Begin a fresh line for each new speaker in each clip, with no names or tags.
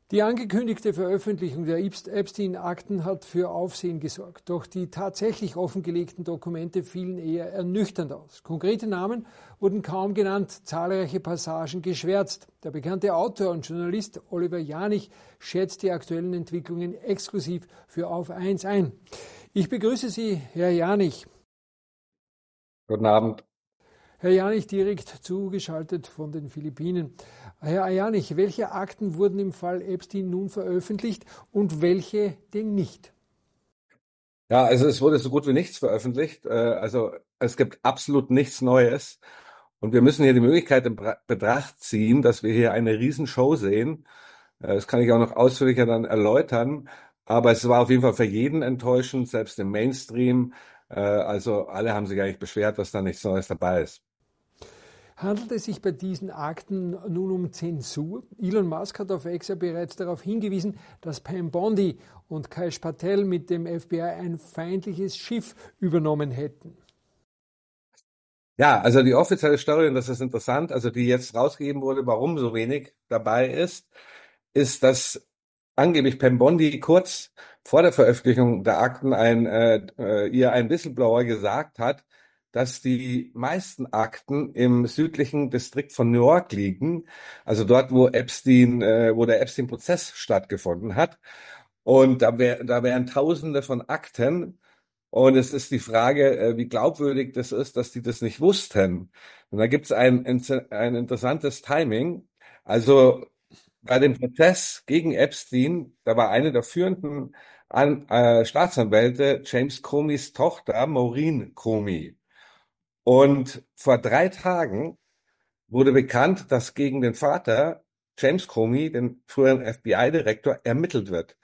Die angekündigte Veröffentlichung der Epstein-Akten hat für Aufsehen gesorgt. Doch die tatsächlich offengelegten Dokumente fielen eher ernüchternd aus. Konkrete Namen wurden kaum genannt, zahlreiche Passagen geschwärzt. Der bekannte Autor und Journalist Oliver Janich schätzt die aktuellen Entwicklungen exklusiv für Auf 1 ein. Ich begrüße Sie, Herr Janich.
Guten Abend.
Herr Janich, direkt zugeschaltet von den Philippinen. Herr Janich, welche Akten wurden im Fall Epstein nun veröffentlicht und welche denn nicht?
Ja, also es wurde so gut wie nichts veröffentlicht. Also es gibt absolut nichts Neues. Und wir müssen hier die Möglichkeit in Betracht ziehen, dass wir hier eine Riesenshow sehen. Das kann ich auch noch ausführlicher dann erläutern. Aber es war auf jeden Fall für jeden enttäuschend, selbst im Mainstream. Also alle haben sich eigentlich beschwert, dass da nichts Neues dabei ist.
Handelt es sich bei diesen Akten nun um Zensur? Elon Musk hat auf X ja bereits darauf hingewiesen, dass Pam Bondi und Kaish Patel mit dem FBI ein feindliches Schiff übernommen hätten.
Ja, also die offizielle Story, und das ist interessant, also die jetzt rausgegeben wurde, warum so wenig dabei ist, dass angeblich Pam Bondi kurz vor der Veröffentlichung der Akten ihr ein Whistleblower gesagt hat, dass die meisten Akten im südlichen Distrikt von New York liegen, also dort, wo der Epstein-Prozess stattgefunden hat. Und da wären Tausende von Akten. Und es ist die Frage, wie glaubwürdig das ist, dass die das nicht wussten. Und da gibt es ein interessantes Timing. Also bei dem Prozess gegen Epstein, da war eine der führenden Staatsanwälte James Comeys Tochter, Maureen Comey. Und vor 3 Tagen wurde bekannt, dass gegen den Vater, James Comey, den früheren FBI-Direktor, ermittelt wird,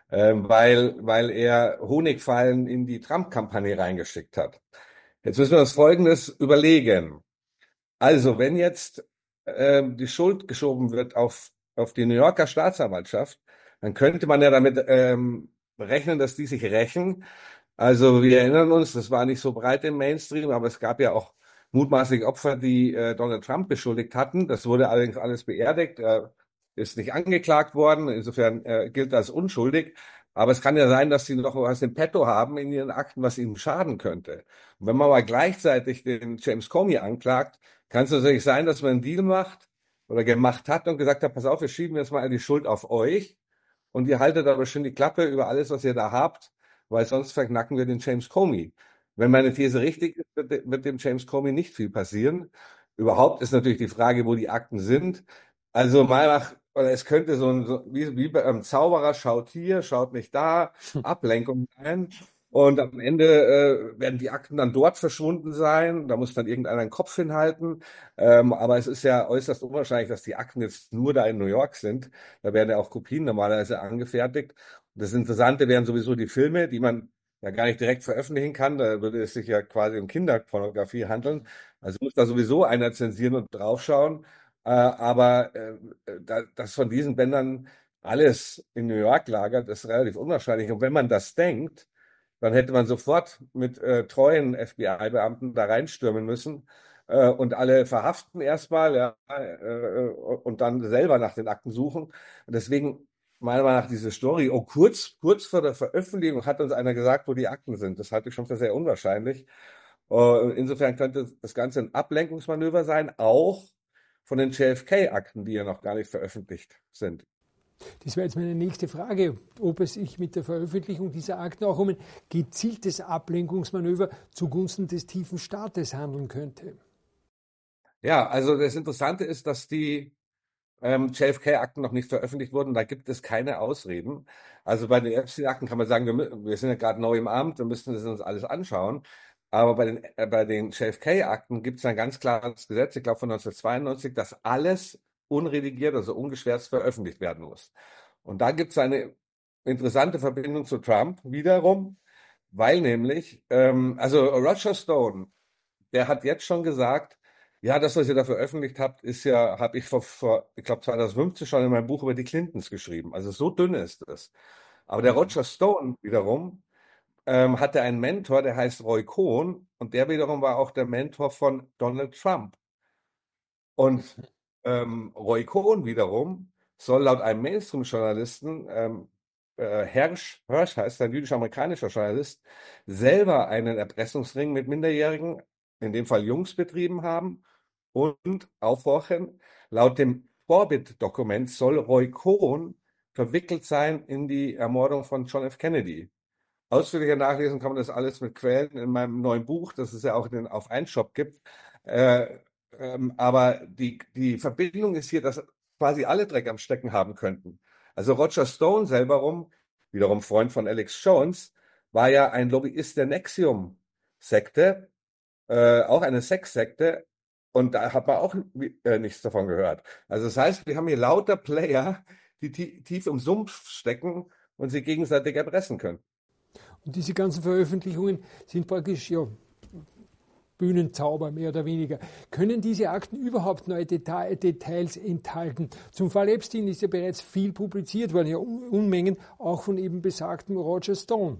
weil er Honigfallen in die Trump-Kampagne reingeschickt hat. Jetzt müssen wir uns Folgendes überlegen. Also, wenn jetzt die Schuld geschoben wird auf die New Yorker Staatsanwaltschaft, dann könnte man ja damit rechnen, dass die sich rächen. Also wir erinnern uns, das war nicht so breit im Mainstream, aber es gab ja auch mutmaßlich Opfer, die Donald Trump beschuldigt hatten. Das wurde allerdings alles beerdigt, ist nicht angeklagt worden. Insofern gilt das unschuldig. Aber es kann ja sein, dass sie noch was im Petto haben in ihren Akten, was ihnen schaden könnte. Und wenn man aber gleichzeitig den James Comey anklagt, kann es natürlich sein, dass man einen Deal macht oder gemacht hat und gesagt hat, pass auf, wir schieben jetzt mal die Schuld auf euch und ihr haltet aber schön die Klappe über alles, was ihr da habt, weil sonst verknacken wir den James Comey. Wenn meine These richtig ist, wird dem James Comey nicht viel passieren. Überhaupt ist natürlich die Frage, wo die Akten sind. Also oder es könnte wie bei einem Zauberer, schaut hier, schaut nicht da, Ablenkung sein. Und am Ende werden die Akten dann dort verschwunden sein. Da muss dann irgendeiner einen Kopf hinhalten. Aber es ist ja äußerst unwahrscheinlich, dass die Akten jetzt nur da in New York sind. Da werden ja auch Kopien normalerweise angefertigt. Und das Interessante wären sowieso die Filme, die man ja gar nicht direkt veröffentlichen kann. Da würde es sich ja quasi um Kinderpornografie handeln. Also muss da sowieso einer zensieren und draufschauen. Dass von diesen Bändern alles in New York lagert, ist relativ unwahrscheinlich. Und wenn man das denkt, dann hätte man sofort mit treuen FBI-Beamten da reinstürmen müssen und alle verhaften erstmal, ja, und dann selber nach den Akten suchen. Und deswegen meiner Meinung nach diese Story, kurz vor der Veröffentlichung hat uns einer gesagt, wo die Akten sind. Das halte ich schon für sehr unwahrscheinlich. Insofern könnte das Ganze ein Ablenkungsmanöver sein, auch von den JFK-Akten, die ja noch gar nicht veröffentlicht sind.
Das wäre jetzt meine nächste Frage, ob es sich mit der Veröffentlichung dieser Akten auch um ein gezieltes Ablenkungsmanöver zugunsten des tiefen Staates handeln könnte.
Ja, also das Interessante ist, dass die JFK-Akten noch nicht veröffentlicht wurden. Da gibt es keine Ausreden. Also bei den Epstein-Akten kann man sagen, wir sind ja gerade neu im Amt, wir müssen das uns alles anschauen. Aber bei den JFK-Akten gibt es ein ganz klares Gesetz, ich glaube von 1992, dass alles unredigiert, also ungeschwärzt veröffentlicht werden muss. Und da gibt es eine interessante Verbindung zu Trump wiederum, weil nämlich, also Roger Stone, der hat jetzt schon gesagt, ja, das, was ihr da veröffentlicht habt, habe ich ich glaube, 2015 schon in meinem Buch über die Clintons geschrieben. Also so dünn ist es. Aber der Roger Stone wiederum hatte einen Mentor, der heißt Roy Cohn, und der wiederum war auch der Mentor von Donald Trump. Und Roy Cohn wiederum soll laut einem Mainstream-Journalisten, Hirsch heißt ein jüdisch-amerikanischer Journalist, selber einen Erpressungsring mit Minderjährigen, in dem Fall Jungs, betrieben haben und aufhorchen. Laut dem Forbit-Dokument soll Roy Cohn verwickelt sein in die Ermordung von John F. Kennedy. Ausführlicher nachlesen kann man das alles mit Quellen in meinem neuen Buch, das es ja auch auf einen Shop gibt. Äh, aber die Verbindung ist hier, dass quasi alle Dreck am Stecken haben könnten. Also Roger Stone selber wiederum Freund von Alex Jones, war ja ein Lobbyist der Nexium-Sekte, auch eine Sexsekte, und da hat man auch nichts davon gehört. Also das heißt, wir haben hier lauter Player, die tief im Sumpf stecken und sie gegenseitig erpressen können.
Und diese ganzen Veröffentlichungen sind praktisch ja, Bühnenzauber, mehr oder weniger. Können diese Akten überhaupt neue Details enthalten? Zum Fall Epstein ist ja bereits viel publiziert worden, ja Unmengen, auch von eben besagtem Roger Stone.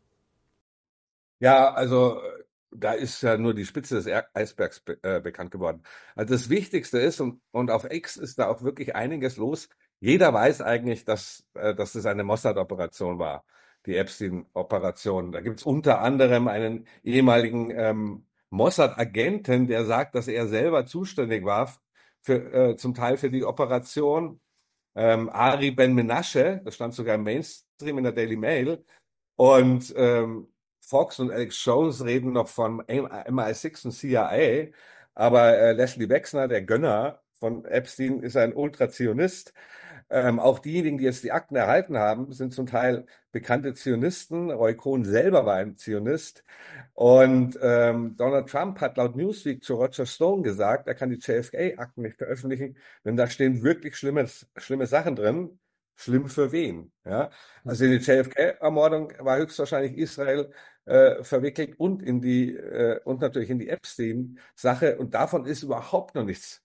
Ja, also da ist ja nur die Spitze des Eisbergs bekannt geworden. Also das Wichtigste ist, und auf X ist da auch wirklich einiges los. Jeder weiß eigentlich, dass es eine Mossad-Operation war, die Epstein-Operation. Da gibt es unter anderem einen ehemaligen Mossad-Agenten, der sagt, dass er selber zuständig war zum Teil für die Operation. Ari Ben Menashe, das stand sogar im Mainstream in der Daily Mail. Und Fox und Alex Jones reden noch von MI6 und CIA, aber Leslie Wexner, der Gönner von Epstein, ist ein Ultrazionist. Auch diejenigen, die jetzt die Akten erhalten haben, sind zum Teil bekannte Zionisten. Roy Cohn selber war ein Zionist. Und Donald Trump hat laut Newsweek zu Roger Stone gesagt, er kann die JFK-Akten nicht veröffentlichen, denn da stehen wirklich schlimme Sachen drin. Schlimm für wen? Ja? Also in die JFK-Ermordung war höchstwahrscheinlich Israel verwickelt und und natürlich in die Epstein-Sache. Und davon ist überhaupt noch nichts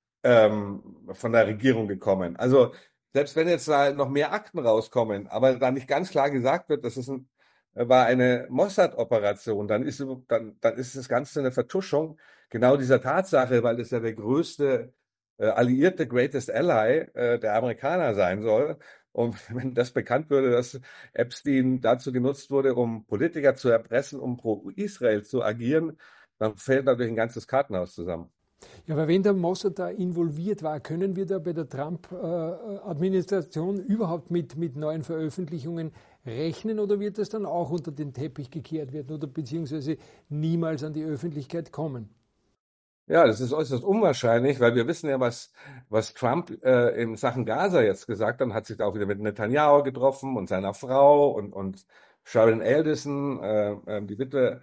von der Regierung gekommen. Also selbst wenn jetzt da noch mehr Akten rauskommen, aber da nicht ganz klar gesagt wird, war eine Mossad-Operation, dann ist das Ganze eine Vertuschung genau dieser Tatsache, weil es ja der größte alliierte Greatest Ally der Amerikaner sein soll. Und wenn das bekannt würde, dass Epstein dazu genutzt wurde, um Politiker zu erpressen, um pro Israel zu agieren, dann fällt natürlich ein ganzes Kartenhaus zusammen.
Ja, aber wenn der Mossad da involviert war, können wir da bei der Trump-Administration überhaupt mit neuen Veröffentlichungen rechnen oder wird das dann auch unter den Teppich gekehrt werden oder beziehungsweise niemals an die Öffentlichkeit kommen?
Ja, das ist äußerst unwahrscheinlich, weil wir wissen ja, was Trump in Sachen Gaza jetzt gesagt hat, hat sich da auch wieder mit Netanyahu getroffen und seiner Frau und Sharon Alderson, die Witwe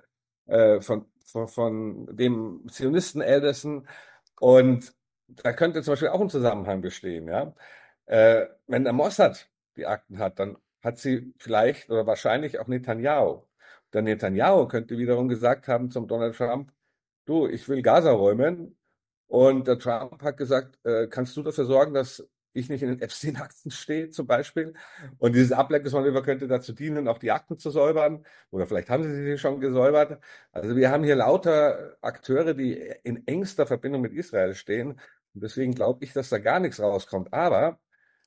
von dem Zionisten Alderson. Und da könnte zum Beispiel auch ein Zusammenhang bestehen, ja. Wenn der Mossad die Akten hat, dann hat sie vielleicht oder wahrscheinlich auch Netanyahu. Der Netanyahu könnte wiederum gesagt haben zum Donald Trump, du, ich will Gaza räumen. Und der Trump hat gesagt, kannst du dafür sorgen, dass ich nicht in den Epstein-Akten stehe, zum Beispiel? Und dieses Ablenkungsmanöver könnte dazu dienen, auch die Akten zu säubern. Oder vielleicht haben sie sie schon gesäubert. Also wir haben hier lauter Akteure, die in engster Verbindung mit Israel stehen. Und deswegen glaube ich, dass da gar nichts rauskommt. Aber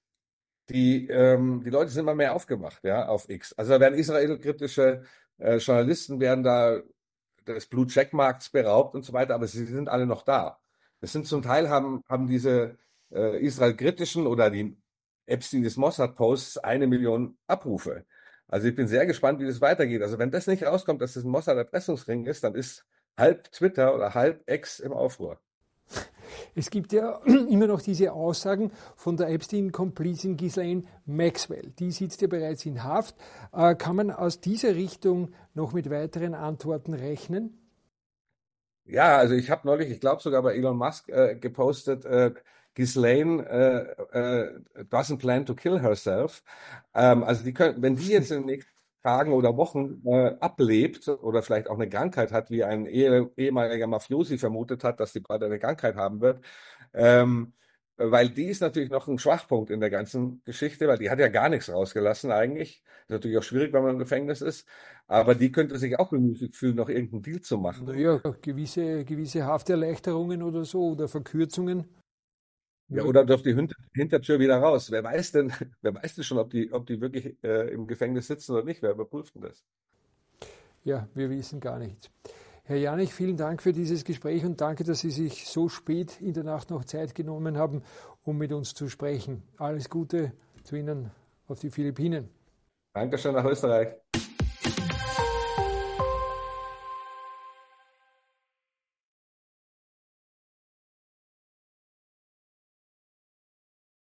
die Leute sind immer mehr aufgemacht, ja, auf X. Also da werden israelkritische Journalisten werden da des Blue Checkmarks beraubt und so weiter, aber sie sind alle noch da. Es sind zum Teil haben diese Israel-kritischen oder die Epstein des Mossad-Posts 1 Million Abrufe. Also ich bin sehr gespannt, wie das weitergeht. Also wenn das nicht rauskommt, dass das ein Mossad-Erpressungsring ist, dann ist halb Twitter oder halb X im Aufruhr.
Es gibt ja immer noch diese Aussagen von der Epstein-Komplizin Ghislaine Maxwell. Die sitzt ja bereits in Haft. Kann man aus dieser Richtung noch mit weiteren Antworten rechnen?
Ja, also ich habe neulich, ich glaube sogar bei Elon Musk gepostet, Ghislaine doesn't plan to kill herself. Also wenn die jetzt in den nächsten Tagen oder Wochen ablebt oder vielleicht auch eine Krankheit hat, wie ein ehemaliger Mafiosi vermutet hat, dass die bald eine Krankheit haben wird, ähm, weil die ist natürlich noch ein Schwachpunkt in der ganzen Geschichte, weil die hat ja gar nichts rausgelassen eigentlich. Ist natürlich auch schwierig, wenn man im Gefängnis ist. Aber die könnte sich auch bemüßigt fühlen, noch irgendeinen Deal zu machen.
Naja, gewisse Hafterleichterungen oder so oder Verkürzungen.
Ja,
Nur,
oder durch die Hintertür wieder raus. Wer weiß denn schon, ob die wirklich im Gefängnis sitzen oder nicht? Wer überprüft denn das?
ja, wir wissen gar nichts. Herr Janich, vielen Dank für dieses Gespräch und danke, dass Sie sich so spät in der Nacht noch Zeit genommen haben, um mit uns zu sprechen. Alles Gute zu Ihnen auf die Philippinen.
Dankeschön nach Österreich.